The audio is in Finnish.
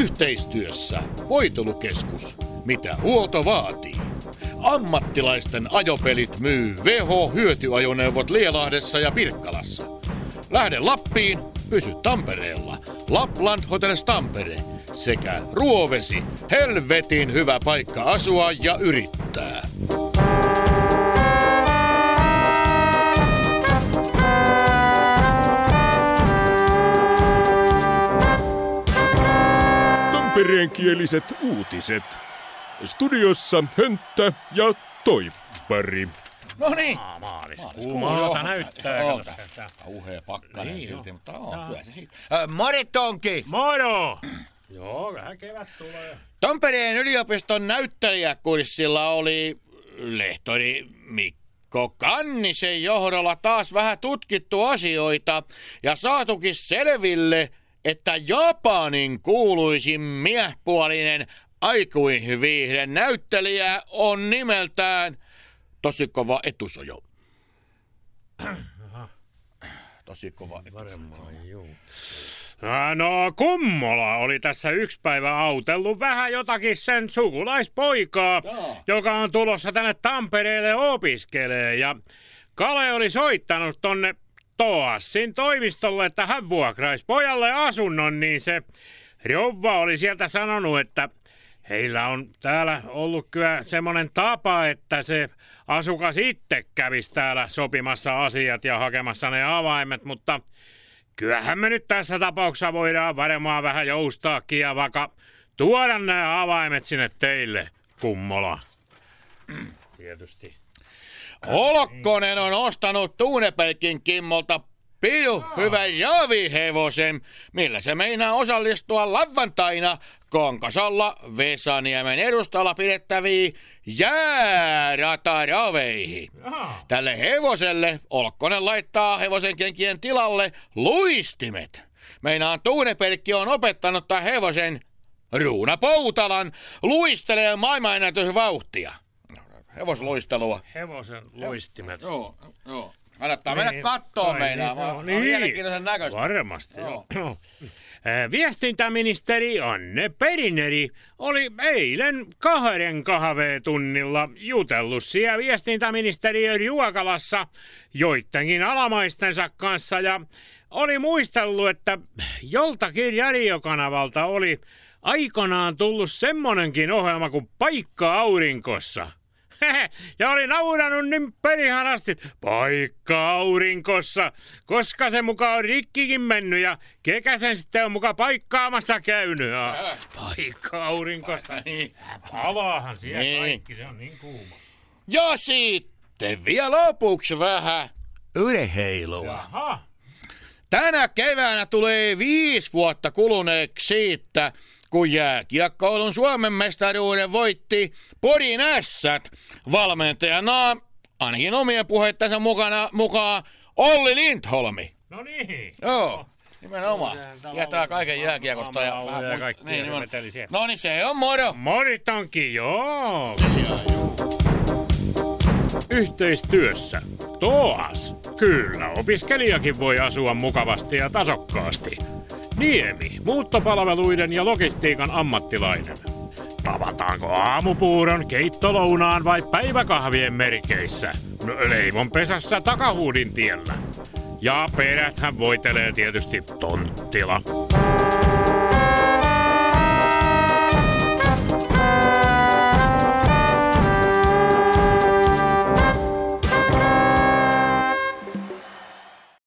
Yhteistyössä Voitelukeskus. Mitä huolto vaatii. Ammattilaisten ajopelit myy VH-hyötyajoneuvot Lielahdessa ja Pirkkalassa. Lähde Lappiin, pysy Tampereella. Lapland Hotels Tampere sekä Ruovesi, helvetin hyvä paikka asua ja yrittää. Tampereenkieliset uutiset. Studiossa Hönttä ja Toippari. No niin. Kuumalta näyttää. Kauhea pakkanen niin silti, mutta kyllä se siitä. Moritonki! Moro! Joo, vähän kevät tulee. Tampereen yliopiston näyttelijäkurssilla oli lehtori Mikko Kannisen johdolla taas vähän tutkittu asioita ja saatukin selville, että Japanin kuuluisin miespuolinen aikuisviihden näyttelijä on nimeltään Tosikova Etusojo. Tosikova Etusojo. No, Kummola oli tässä yksi päivä autellut vähän jotakin sen sukulaispoikaa, joka on tulossa tänne Tampereelle opiskelee. Ja Kale oli soittanut tonne Toassin toimistolle, että hän vuokraisi pojalle asunnon, niin se rouva oli sieltä sanonut, että heillä on täällä ollut kyllä semmoinen tapa, että se asukas itse kävisi täällä sopimassa asiat ja hakemassa ne avaimet, mutta kyllähän me nyt tässä tapauksessa voidaan varmaan vähän joustaakin ja vaikka tuoda nämä avaimet sinne teille, Kummola. Tietysti. Olkkonen on ostanut Tuunepelkin Kimmolta pidu hyvän javihevosen, millä se meinaa osallistua lauantaina Konkasalla Vesaniemen edustalla pidettäviin jäärataraveihin. Tälle hevoselle Olkkonen laittaa hevosen kenkien tilalle luistimet. Meinaan Tuunepelkki on opettanut tämän hevosen Ruuna Poutalan luistelee maailmanennätysvauhtia. Hevosluistelua. Hevosen luistimet. Joo. Kannattaa mennä kattoon meinaa. On mielenkiintoisen näköistä. Varmasti, joo. Viestintäministeri Anne Berineri oli eilen 2 kahvetunnilla jutellut siellä viestintäministeriön ruokalassa joidenkin alamaistensa kanssa ja oli muistellut, että joltakin radiokanavalta oli aikanaan tullut semmonenkin ohjelma kuin Paikka aurinkossa. Ja oli naurannut niin perihanasti, Paikka aurinkossa, koska se muka on rikkikin mennyt ja Kekäsen sitten on muka paikkaamassa käynyt. Paikka aurinkossa. Palaahan siellä kaikki, se on niin kuuma. Ja sitten vielä lopuksi vähän urheilua. Jaha. Tänä keväänä tulee 5 vuotta kuluneeksi siitä, kun jääkiekkoilun Suomen mestaruuden voitti Porin Ässät. Valmentajana, ainakin omien puheittensa mukaan, Olli Lindholmi. No niin. Joo, nimenomaan. Jätää kaiken jääkiekosta ja vähän kaikki no niin, se on moro. Moritonki, joo. Yhteistyössä. Toas. Kyllä, opiskelijakin voi asua mukavasti ja tasokkaasti. Niemi, muuttopalveluiden ja logistiikan ammattilainen. Tavataanko aamupuuron, keittolounaan vai päiväkahvien merkeissä? No, leivonpesässä Takahuudin tiellä. Ja peräthän voitelee tietysti Tonttila.